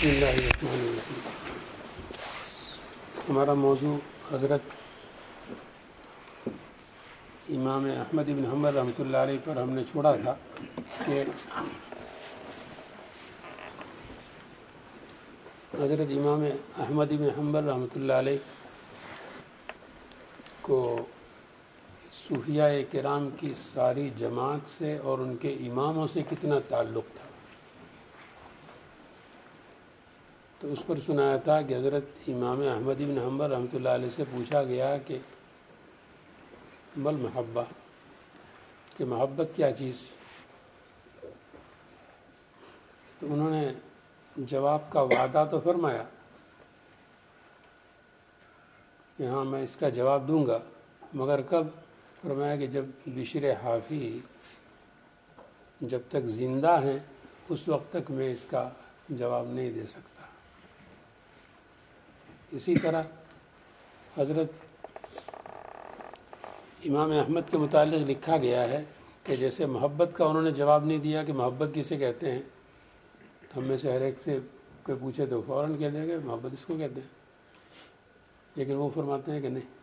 بسم اللہ الرحمن الرحیم. ہمارا موضوع حضرت امام احمد بن حنبل رحمۃ اللہ علیہ پر ہم نے چھوڑا تھا کہ حضرت امام احمد بن حنبل رحمۃ اللہ علیہ کو صوفیاء کرام کی ساری جماعت سے اور ان کے اماموں سے کتنا تعلق تھا. تو اس پر سنایا تھا کہ حضرت امام احمد بن حنبل رحمۃ اللہ علیہ سے پوچھا گیا کہ مل محبہ، کہ محبت کیا چیز. تو انہوں نے جواب کا وعدہ تو فرمایا کہ ہاں میں اس کا جواب دوں گا، مگر کب؟ فرمایا کہ جب بشر حافی جب تک زندہ ہیں اس وقت تک میں اس کا جواب نہیں دے سکتا. اسی طرح حضرت امام احمد کے متعلق لکھا گیا ہے کہ جیسے محبت کا انہوں نے جواب نہیں دیا کہ محبت کسے کہتے ہیں، تو ہم میں سے ہر ایک سے کوئی پوچھے تو فوراً کہہ دیں گے محبت اس کو کہتے ہیں، لیکن وہ فرماتے ہیں کہ نہیں،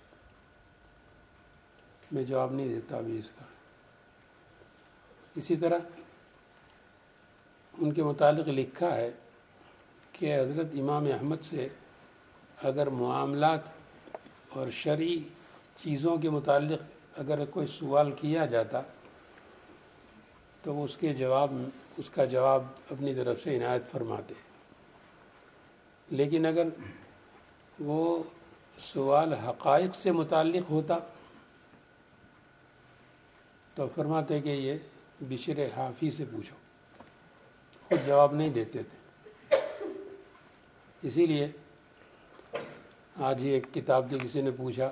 میں جواب نہیں دیتا ابھی اس کا. اسی طرح ان کے متعلق لکھا ہے کہ حضرت امام احمد سے اگر معاملات اور شرعی چیزوں کے متعلق اگر کوئی سوال کیا جاتا تو وہ اس کا جواب اپنی طرف سے عنایت فرماتے، لیکن اگر وہ سوال حقائق سے متعلق ہوتا تو فرماتے کہ یہ بشر حافی سے پوچھو، خود جواب نہیں دیتے تھے. اسی لیے آج ہی ایک کتاب دی کسی نے پوچھا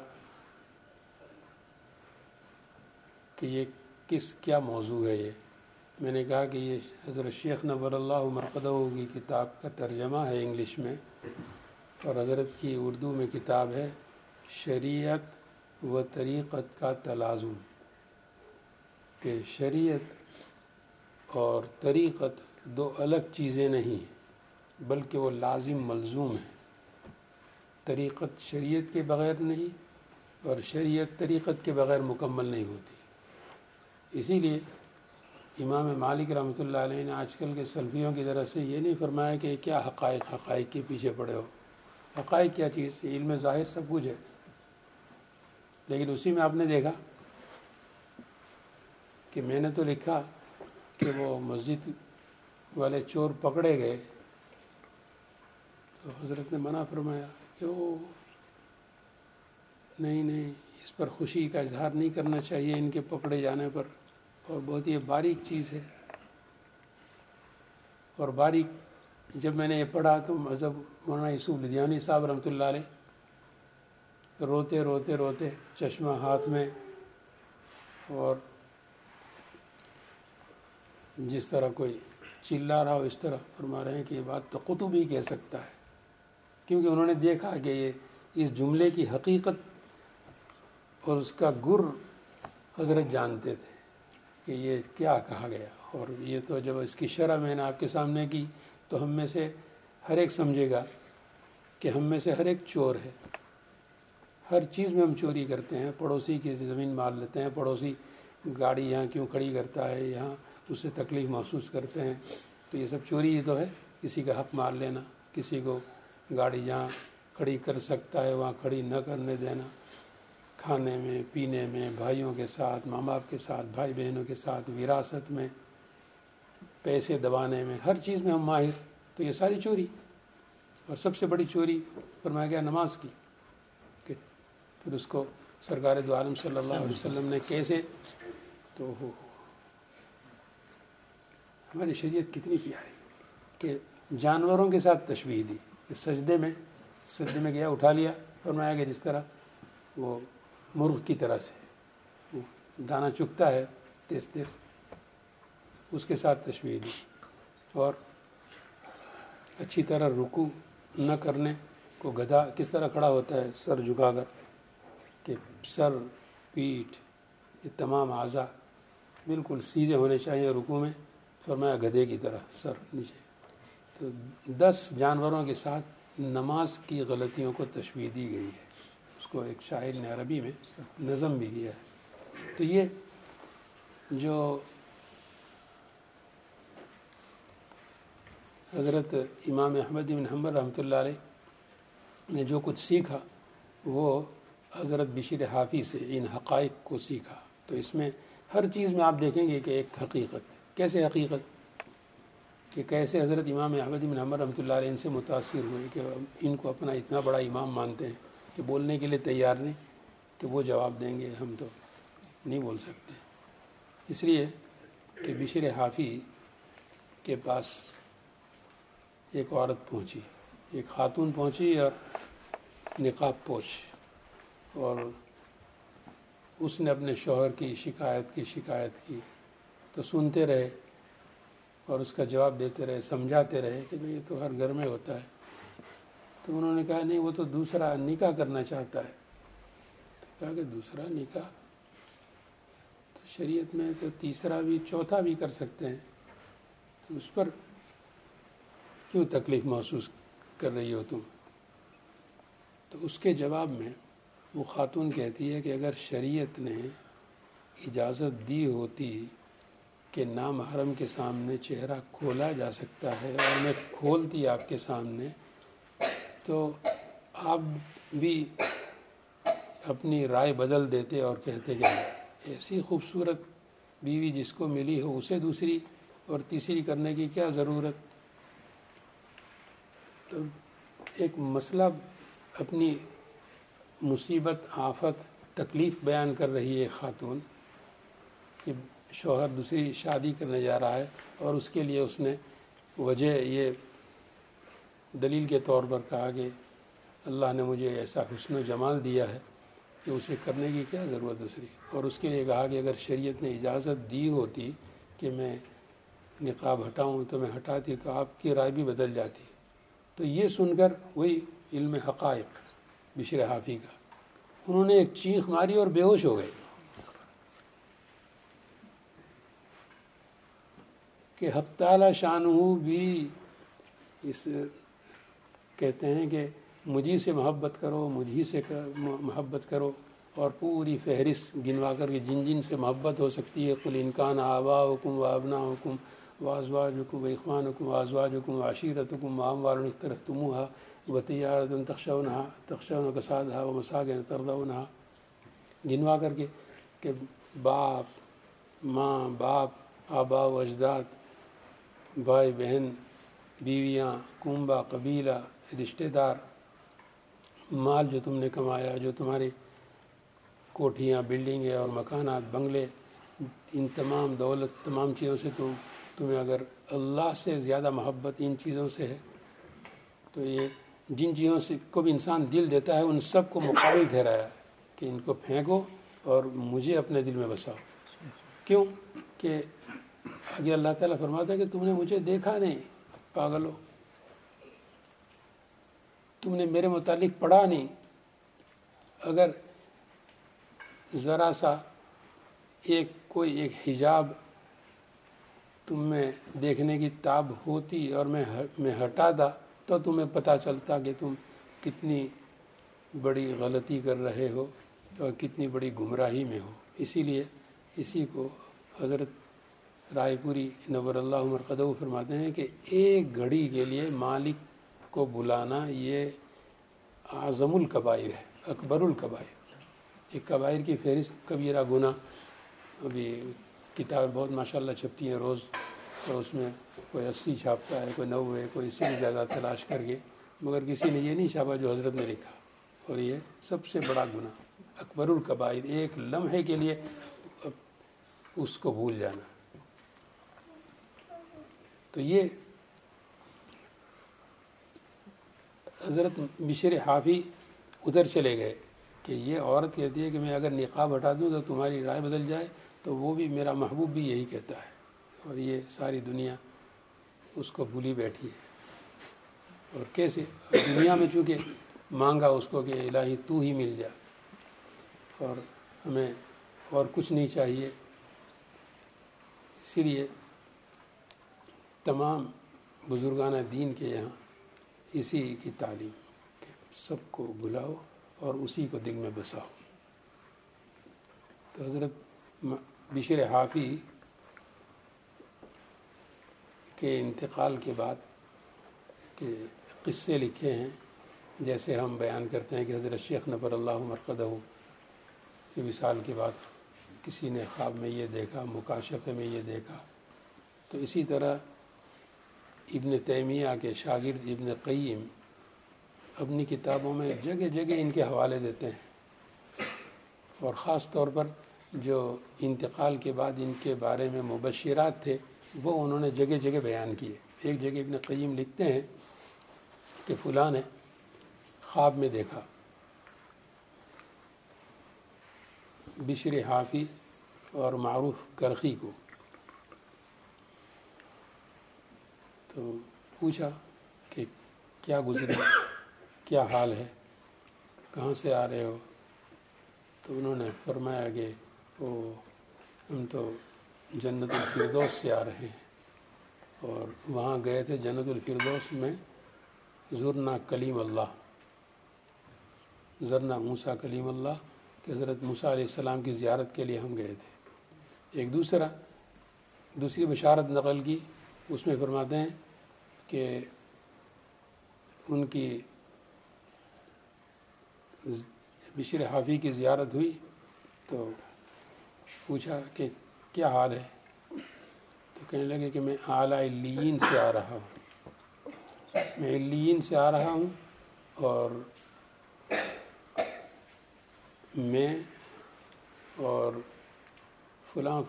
کہ یہ کیا موضوع ہے. یہ میں نے کہا کہ یہ حضرت شیخ نور اللہ مرقدہ کی کتاب کا ترجمہ ہے انگلش میں، اور حضرت کی اردو میں کتاب ہے شریعت و طریقت کا تلازم، کہ شریعت اور طریقت دو الگ چیزیں نہیں ہیں بلکہ وہ لازم ملزوم ہیں. طریقت شریعت کے بغیر نہیں اور شریعت طریقت کے بغیر مکمل نہیں ہوتی. اسی لیے امام مالک رحمۃ اللہ علیہ نے آج کل کے سلفیوں کی طرف سے یہ نہیں فرمایا کہ کیا حقائق کے پیچھے پڑے ہو. حقائق کیا چیز؟ علم ظاہر سب کچھ ہے، لیکن اسی میں آپ نے دیکھا کہ میں نے تو لکھا کہ وہ مسجد والے چور پکڑے گئے تو حضرت نے منع فرمایا کہ وہ نہیں اس پر خوشی کا اظہار نہیں کرنا چاہیے ان کے پکڑے جانے پر، اور بہت ہی باریک چیز ہے. اور باریک جب میں نے یہ پڑھا تو مذہب مولانا یوسف لدھیانوی صاحب رحمۃ اللہ علیہ روتے چشمہ ہاتھ میں، اور جس طرح کوئی چلا رہا ہو اس طرح فرما رہے ہیں کہ یہ بات تو قطب ہی کہہ سکتا ہے، کیونکہ انہوں نے دیکھا کہ یہ اس جملے کی حقیقت اور اس کا گر حضرت جانتے تھے کہ یہ کیا کہا گیا. اور یہ تو جب اس کی شرح میں نے آپ کے سامنے کی تو ہم میں سے ہر ایک سمجھے گا کہ ہم میں سے ہر ایک چور ہے. ہر چیز میں ہم چوری کرتے ہیں. پڑوسی کی زمین مار لیتے ہیں، پڑوسی گاڑی یہاں کیوں کھڑی کرتا ہے، یہاں اس سے تکلیف محسوس کرتے ہیں، تو یہ سب چوری ہی تو ہے. کسی کا حق مار لینا، کسی کو گاڑی جہاں کھڑی کر سکتا ہے وہاں کھڑی نہ کرنے دینا، کھانے میں پینے میں، بھائیوں کے ساتھ، ماں باپ کے ساتھ، بھائی بہنوں کے ساتھ، وراثت میں، پیسے دبانے میں، ہر چیز میں ہم ماہر. تو یہ ساری چوری. اور سب سے بڑی چوری فرمایا گیا نماز کی، کہ پھر اس کو سرکار دو عالم صلی اللہ علیہ وسلم نے کیسے، تو ہماری شریعت کتنی پیاری کہ جانوروں کے ساتھ تشبیہ دی. سجدے میں گیا، اٹھا لیا، فرمایا کہ جس طرح وہ مرغ کی طرح سے وہ دانہ چگتا ہے تیز اس کے ساتھ تشبیہ دی. اور اچھی طرح رکوع نہ کرنے کو گدھا کس طرح کھڑا ہوتا ہے سر جھکا کر، کہ سر، پیٹھ، یہ تمام اعضاء بالکل سیدھے ہونے چاہیے رکوع میں. فرمایا گدھے کی طرح سر نیچے. تو تو 10 جانوروں کے ساتھ نماز کی غلطیوں کو تشبیہ دی گئی ہے. اس کو ایک شاعر نے عربی میں نظم بھی کیا ہے. تو یہ جو حضرت امام احمد بن حنبل رحمۃ اللہ علیہ نے جو کچھ سیکھا وہ حضرت بشیر حافی سے ان حقائق کو سیکھا. تو اس میں ہر چیز میں آپ دیکھیں گے کہ ایک حقیقت. کیسے حقیقت؟ کہ کیسے حضرت امام احمد بن حنبل رحمۃ اللہ علیہ ان سے متاثر ہوئے کہ ان کو اپنا اتنا بڑا امام مانتے ہیں کہ بولنے کے لیے تیار نہیں کہ وہ جواب دیں گے ہم تو نہیں بول سکتے. اس لیے کہ بشیر حافی کے پاس ایک عورت پہنچی، ایک خاتون پہنچی اور نقاب پوش، اور اس نے اپنے شوہر کی شکایت کی تو سنتے رہے اور اس کا جواب دیتے رہے، سمجھاتے رہے کہ بھئی یہ تو ہر گھر میں ہوتا ہے. تو انہوں نے کہا نہیں، وہ تو دوسرا نکاح کرنا چاہتا ہے. تو کہا کہ دوسرا نکاح تو شریعت میں تو تیسرا بھی چوتھا بھی کر سکتے ہیں، اس پر کیوں تکلیف محسوس کر رہی ہو تم؟ تو اس کے جواب میں وہ خاتون کہتی ہے کہ اگر شریعت نے اجازت دی ہوتی کہ نامحرم کے سامنے چہرہ کھولا جا سکتا ہے اور میں کھولتی آپ کے سامنے، تو آپ بھی اپنی رائے بدل دیتے اور کہتے کہ ایسی خوبصورت بیوی جس کو ملی ہو اسے دوسری اور تیسری کرنے کی کیا ضرورت. تو ایک مسئلہ اپنی مصیبت، آفت، تکلیف بیان کر رہی ہے خاتون کہ شوہر دوسری شادی کرنے جا رہا ہے، اور اس کے لیے اس نے وجہ یہ دلیل کے طور پر کہا کہ اللہ نے مجھے ایسا حسن و جمال دیا ہے کہ اسے کرنے کی کیا ضرورت دوسری. اور اس کے لیے کہا کہ اگر شریعت نے اجازت دی ہوتی کہ میں نقاب ہٹاؤں تو میں ہٹاتی، تو آپ کی رائے بھی بدل جاتی. تو یہ سن کر وہی علم حقائق بشیر حافی کا، انہوں نے ایک چیخ ماری اور بے ہوش ہو گئے کہ حق تعالی شانہ بھی اس کہتے ہیں کہ مجھی سے محبت کرو، مجھی سے محبت کرو، اور پوری فہرست گنوا کر کے جن جن سے محبت ہو سکتی ہے، قل ان کان آباؤکم وابناؤکم وازواجکم واخوانکم وازواجکم وعشیرتکم واموال اقترفتموها وتجارة تخشون کسادها ومساکن ترضونها، گنوا کر کے کہ باپ، ماں، باپ، آبا و اجداد، بھائی بہن، بیویاں، کنبہ، قبیلہ، رشتہ دار، مال جو تم نے کمایا، جو تمہاری کوٹھیاں، بلڈنگیں اور مکانات، بنگلے، ان تمام دولت، تمام چیزوں سے تمہیں اگر اللہ سے زیادہ محبت ان چیزوں سے ہے، تو یہ جن چیزوں سے کو بھی انسان دل دیتا ہے ان سب کو مقابل ٹھہرایا کہ ان کو پھینکو اور مجھے اپنے دل میں بساؤ. کیوں کہ آگے اللہ تعالیٰ فرماتا ہے کہ تم نے مجھے دیکھا نہیں، پاگلو، تم نے میرے متعلق پڑھا نہیں. اگر ذرا سا کوئی ایک حجاب تم میں دیکھنے کی تاب ہوتی اور میں ہٹاتا تو تمہیں پتہ چلتا کہ تم کتنی بڑی غلطی کر رہے ہو اور کتنی بڑی گمراہی میں ہو. اسی لیے اسی کو حضرت رائے پوری نور اللہ مرقدہ فرماتے ہیں کہ ایک گھڑی کے لیے مالک کو بلانا یہ اعظم الکبائر ہے، اکبر الکبائر. ایک کبائر کی فہرست کبیرہ گناہ، ابھی کتابیں بہت ماشاءاللہ چھپتی ہیں روز، تو اس میں کوئی 80 چھاپتا ہے، کوئی 90، کوئی اس سے بھی زیادہ تلاش کر کے، مگر کسی نے یہ نہیں چھاپا جو حضرت نے لکھا. اور یہ سب سے بڑا گناہ، اکبر الکبائر، ایک لمحے کے لیے اس کو بھول جانا. تو یہ حضرت بشیر حافی ادھر چلے گئے کہ یہ عورت کہتی ہے کہ میں اگر نقاب ہٹا دوں تو تمہاری رائے بدل جائے، تو وہ بھی میرا محبوب بھی یہی کہتا ہے. اور یہ ساری دنیا اس کو بھولی بیٹھی ہے. اور کیسے دنیا میں چونکہ مانگا اس کو کہ الہی تو ہی مل جا، اور ہمیں اور کچھ نہیں چاہیے. اسی لیے تمام بزرگان دین کے یہاں اسی کی تعلیم کہ سب کو بلاؤ اور اسی کو دل میں بساؤ. تو حضرت بشر حافی کے انتقال کے بعد کے قصے لکھے ہیں، جیسے ہم بیان کرتے ہیں کہ حضرت شیخ نبر اللہ مرقدہ کی وصال کے بعد کسی نے خواب میں یہ دیکھا، مکاشفے میں یہ دیکھا. تو اسی طرح ابن تیمیہ کے شاگرد ابن قیم اپنی کتابوں میں جگہ جگہ ان کے حوالے دیتے ہیں، اور خاص طور پر جو انتقال کے بعد ان کے بارے میں مبشرات تھے وہ انہوں نے جگہ جگہ بیان کیے. ایک جگہ ابن قیم لکھتے ہیں کہ فلاں نے خواب میں دیکھا بشر حافی اور معروف کرخی کو. تو پوچھا کہ کیا گزرے، کیا حال ہے، کہاں سے آ رہے ہو؟ تو انہوں نے فرمایا کہ ہم تو جنت الفردوس سے آ رہے ہیں، اور وہاں گئے تھے جنت الفردوس میں زرنا کلیم اللہ، زرنا موسیٰ کلیم اللہ، کہ حضرت موسیٰ علیہ السلام کی زیارت کے لیے ہم گئے تھے. ایک دوسری بشارت نقل کی، اس میں فرماتے ہیں کہ ان کی بشر حافی کی زیارت ہوئی تو پوچھا کہ کیا حال ہے؟ تو کہنے لگے کہ میں اعلیٰ علیین سے آ رہا ہوں، میں علیین سے آ رہا ہوں، اور میں اور فلاں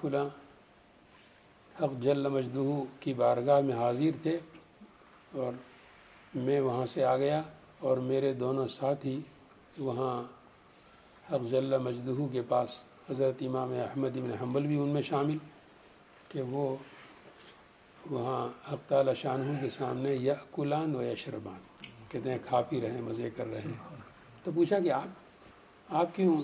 حق جل مجدہ کی بارگاہ میں حاضر تھے، اور میں وہاں سے آ گیا، اور میرے دونوں ساتھی وہاں حق جل مجدہ کے پاس، حضرت امام احمد بن حنبل بھی ان میں شامل، کہ وہ وہاں حق تعالی شانہ کے سامنے یأکلان و یشربان، کہتے ہیں کھا پی رہے ہیں، مزے کر رہے ہیں. تو پوچھا کہ آپ کیوں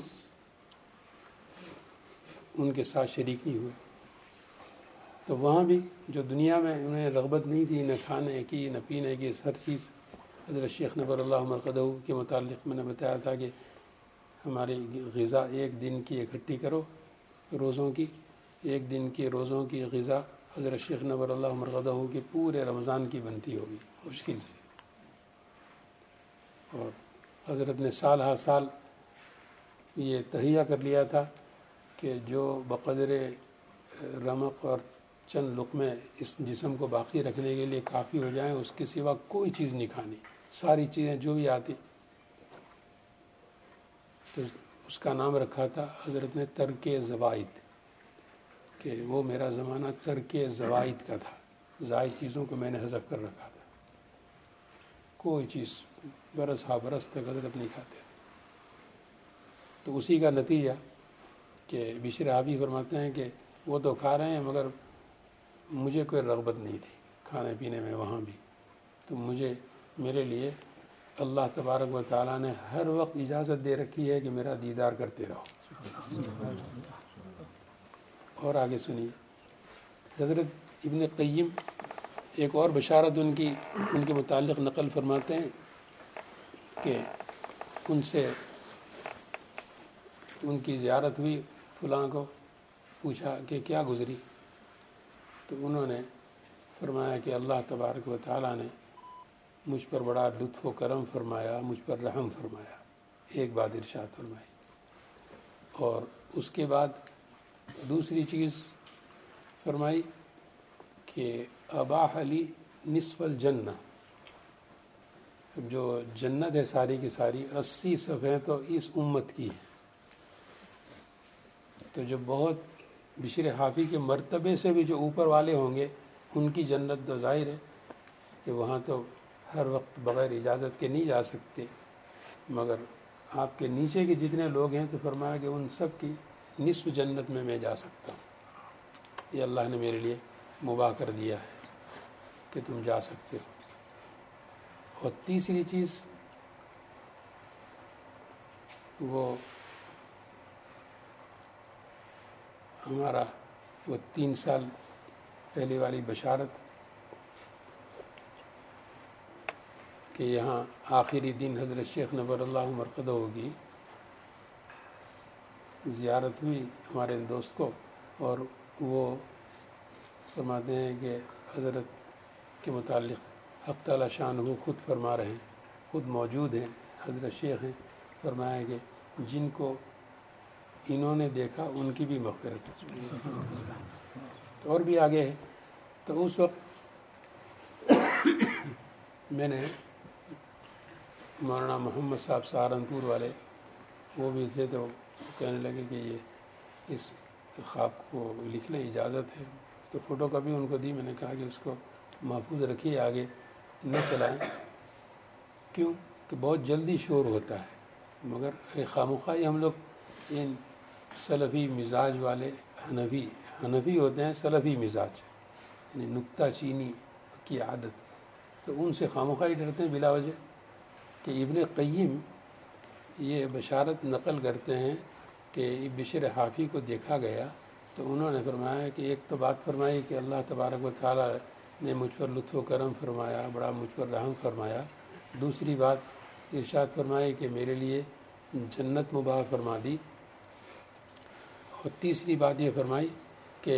ان کے ساتھ شریک نہیں ہوئے؟ تو وہاں بھی جو دنیا میں انہیں رغبت نہیں تھی، نہ کھانے کی نہ پینے کی، ہر چیز حضرت شیخ نبر اللہ مرقدہ کے متعلق میں نے بتایا تھا کہ ہماری غذا ایک دن کی اکٹھی کرو، روزوں کی، ایک دن کے روزوں کی غذا حضرت شیخ نبر اللہ مرقدہ کی پورے رمضان کی بنتی ہوگی مشکل سے. اور حضرت نے سال ہر سال یہ تہیہ کر لیا تھا کہ جو بقدر رمق اور چند لقمے اس جسم کو باقی رکھنے کے لیے کافی ہو جائیں، اس کے سوا کوئی چیز نہیں کھانی، ساری چیزیں جو بھی آتی. تو اس کا نام رکھا تھا حضرت نے ترک زوائد، کہ وہ میرا زمانہ ترک زوائد کا تھا، زائد چیزوں کو میں نے حذف کر رکھا تھا، کوئی چیز برس ہا برس تک حضرت نہیں کھاتے. تو اسی کا نتیجہ کہ بشر حافی فرماتے ہیں کہ وہ تو کھا رہے ہیں مگر مجھے کوئی رغبت نہیں تھی کھانے پینے میں وہاں بھی. تو میرے لیے اللہ تبارک و تعالیٰ نے ہر وقت اجازت دے رکھی ہے کہ میرا دیدار کرتے رہو. اور آگے سنیے، حضرت ابن قیم ایک اور بشارت ان کے متعلق نقل فرماتے ہیں کہ ان سے ان کی زیارت ہوئی، فلاں کو پوچھا کہ کیا گزری؟ تو انہوں نے فرمایا کہ اللہ تبارک و تعالیٰ نے مجھ پر بڑا لطف و کرم فرمایا، مجھ پر رحم فرمایا. ایک بات ارشاد فرمائی، اور اس کے بعد دوسری چیز فرمائی کہ اباح لی نصف الجنہ، جو جنت ہے ساری کی ساری 80 صفحے تو اس امت کی ہے. تو جو بہت بشر حافی کے مرتبے سے بھی جو اوپر والے ہوں گے ان کی جنت تو ظاہر ہے کہ وہاں تو ہر وقت بغیر اجازت کے نہیں جا سکتے، مگر آپ کے نیچے کے جتنے لوگ ہیں تو فرمایا کہ ان سب کی نصف جنت میں جا سکتا ہوں. یہ اللہ نے میرے لیے مباح کر دیا ہے کہ تم جا سکتے ہو. اور تیسری چیز وہ ہمارا وہ 3 سال پہلے والی بشارت کہ یہاں آخری دن حضرت شیخ نور اللہ مرقدہ کی زیارت ہوئی ہمارے دوست کو، اور وہ فرماتے ہیں کہ حضرت کے متعلق حق تعالی شانہ خود فرما رہے ہیں، خود موجود ہیں، حضرت شیخ ہیں، فرمایا کہ جن کو انہوں نے دیکھا ان کی بھی مغفرت اور بھی آگے ہے۔ تو اس وقت میں نے مولانا محمد صاحب سہارنپور والے وہ بھی تھے، تو کہنے لگے کہ یہ اس خواب کو لکھ لیں، اجازت ہے، تو فوٹو کاپی ان کو دی۔ میں نے کہا کہ اس کو محفوظ رکھیے، آگے نہ چلائیں، کیوں کہ بہت جلدی شور ہوتا ہے، مگر خامخواہ ہم لوگ ان سلفی مزاج والے حنفی ہوتے ہیں، سلفی مزاج یعنی نکتہ چینی کی عادت، تو ان سے خامخواہ ڈرتے ہیں بلا وجہ۔ کہ ابن قیم یہ بشارت نقل کرتے ہیں کہ بشر حافی کو دیکھا گیا، تو انہوں نے فرمایا کہ ایک تو بات فرمائی کہ اللہ تبارک و تعالیٰ نے مجھ پر لطف و کرم فرمایا، بڑا مجھ پر رحم فرمایا۔ دوسری بات ارشاد فرمائی کہ میرے لیے جنت مباح فرما دی، اور تیسری بات یہ فرمائی کہ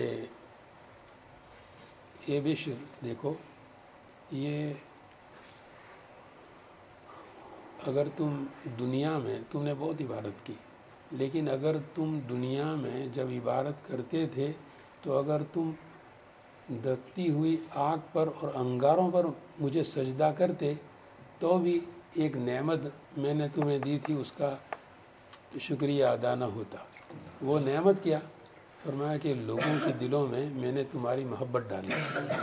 اے بشر دیکھو، یہ اگر تم دنیا میں تم نے بہت عبادت کی، لیکن اگر تم دنیا میں جب عبادت کرتے تھے تو اگر تم دکتی ہوئی آگ پر اور انگاروں پر مجھے سجدہ کرتے تو بھی ایک نعمت میں نے تمہیں دی تھی، اس کا شکریہ ادا نہ ہوتا۔ وہ نعمت کیا؟ فرمایا کہ لوگوں کے دلوں میں میں نے تمہاری محبت ڈالی۔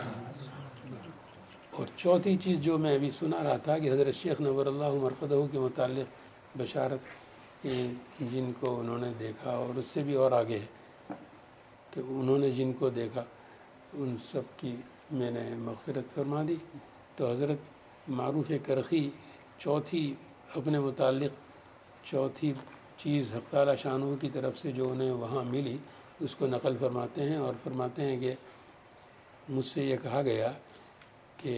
اور چوتھی چیز جو میں ابھی سنا رہا تھا کہ حضرت شیخ نور اللہ مرقدہ کے متعلق بشارت جن کو انہوں نے دیکھا، اور اس سے بھی اور آگے ہے کہ انہوں نے جن کو دیکھا ان سب کی میں نے مغفرت فرما دی۔ تو حضرت معروف کرخی چوتھی اپنے متعلق چوتھی چیز حق تعالی شانہ کی طرف سے جو انہیں وہاں ملی اس کو نقل فرماتے ہیں، اور فرماتے ہیں کہ مجھ سے یہ کہا گیا کہ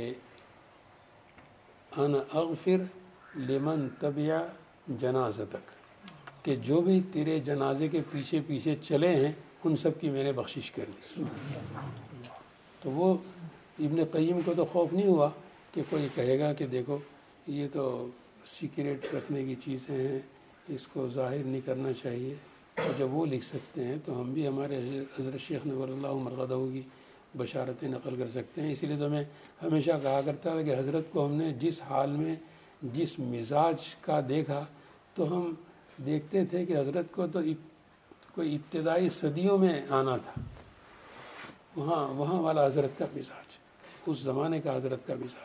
انا اغفر لمن تبع جنازتک، کہ جو بھی تیرے جنازے کے پیچھے پیچھے چلے ہیں ان سب کی میں نے بخشش کر دی۔ تو وہ ابن قیم کو تو خوف نہیں ہوا کہ کوئی کہے گا کہ دیکھو یہ تو سیکریٹ رکھنے کی چیزیں ہیں، اس کو ظاہر نہیں کرنا چاہیے، اور جب وہ لکھ سکتے ہیں تو ہم بھی ہمارے حضرت شیخ نور اللہ مرقدہ کی بشارتیں نقل کر سکتے ہیں۔ اسی لیے تو میں ہمیشہ کہا کرتا تھا کہ حضرت کو ہم نے جس حال میں جس مزاج کا دیکھا تو ہم دیکھتے تھے کہ حضرت کو تو کوئی ابتدائی صدیوں میں آنا تھا، وہاں والا حضرت کا مزاج، اس زمانے کا حضرت کا مزاج۔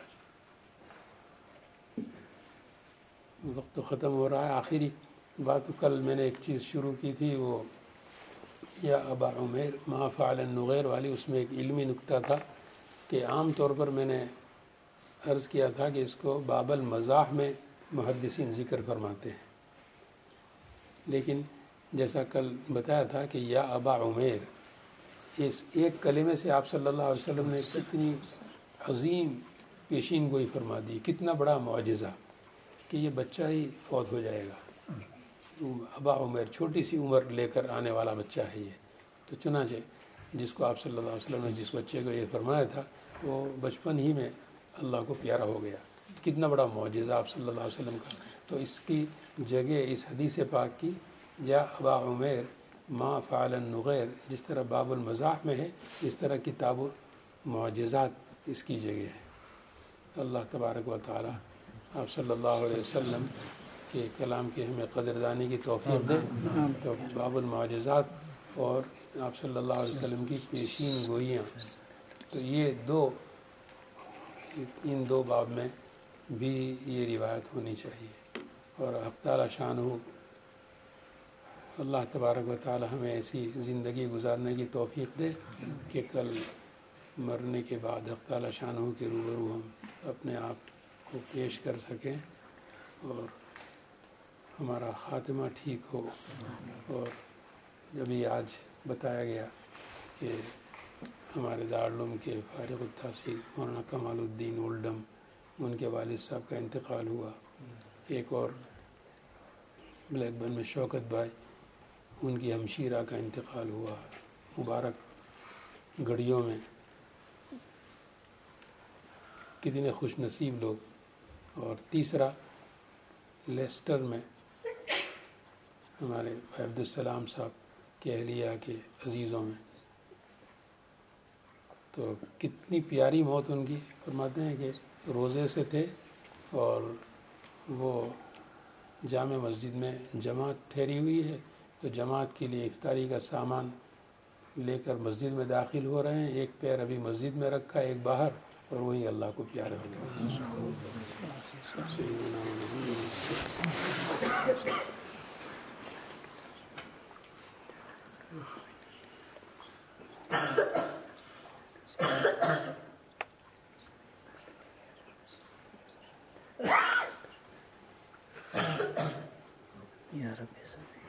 وقت تو ختم ہو رہا ہے، آخری بات کل میں نے ایک چیز شروع کی تھی، وہ یا ابا عمیر ما فعل النغیر والی، اس میں ایک علمی نکتہ تھا کہ عام طور پر میں نے عرض کیا تھا کہ اس کو باب المزاح میں محدثین ذکر فرماتے ہیں، لیکن جیسا کل بتایا تھا کہ یا ابا عمیر، اس ایک کلمے سے آپ صلی اللہ علیہ وسلم نے کتنی عظیم پیشین گوئی فرما دی، کتنا بڑا معجزہ کہ یہ بچہ ہی فوت ہو جائے گا۔ ابا عمیر چھوٹی سی عمر لے کر آنے والا بچہ ہے یہ، تو چنانچہ جس کو آپ صلی اللہ علیہ وسلم نے جس بچے کو یہ فرمایا تھا وہ بچپن ہی میں اللہ کو پیارا ہو گیا۔ کتنا بڑا معجزہ آپ صلی اللہ علیہ وسلم کا۔ تو اس کی جگہ اس حدیث پاک کی یا ابا عمیر ما فعل النغیر جس طرح باب المزاح میں ہے، اس طرح کتاب معجزات اس کی جگہ ہے۔ اللہ تبارک و تعالی آپ صلی اللہ علیہ وسلم کے کلام کی ہمیں قدردانی کی توفیق دے۔ تو باب المعجزات اور آپ صلی اللہ علیہ وسلم کی پیشین گوئیاں، تو یہ ان دو باب میں بھی یہ روایت ہونی چاہیے، اور حق تعالی شانہ اللہ تبارک و تعالی ہمیں ایسی زندگی گزارنے کی توفیق دے کہ کل مرنے کے بعد حق تعالی شانہ کے روبرو ہم اپنے آپ کو پیش کر سکیں اور ہمارا خاتمہ ٹھیک ہو۔ اور ابھی آج بتایا گیا کہ ہمارے دارالعلوم کے فارغ التحصیل مولانا کمال الدین اولڈم ان کے والد صاحب کا انتقال ہوا. ایک اور بلیک برن میں شوکت بھائی، ان کی ہمشیرہ کا انتقال ہوا. مبارک گھڑیوں میں کتنے خوش نصیب لوگ. اور تیسرا لیسٹر میں ہمارے عبدالسلام صاحب کے اہلیہ کے عزیزوں میں. تو کتنی پیاری موت ان کی. فرماتے ہیں کہ روزے سے تھے اور وہ جامع مسجد میں جماعت ٹھہری ہوئی ہے، تو جماعت کے لیے افطاری کا سامان لے کر مسجد میں داخل ہو رہے ہیں. ایک پیر ابھی مسجد میں رکھا ہے، ایک باہر، اور وہی اللہ کو پیارا ہو رہا یا رب.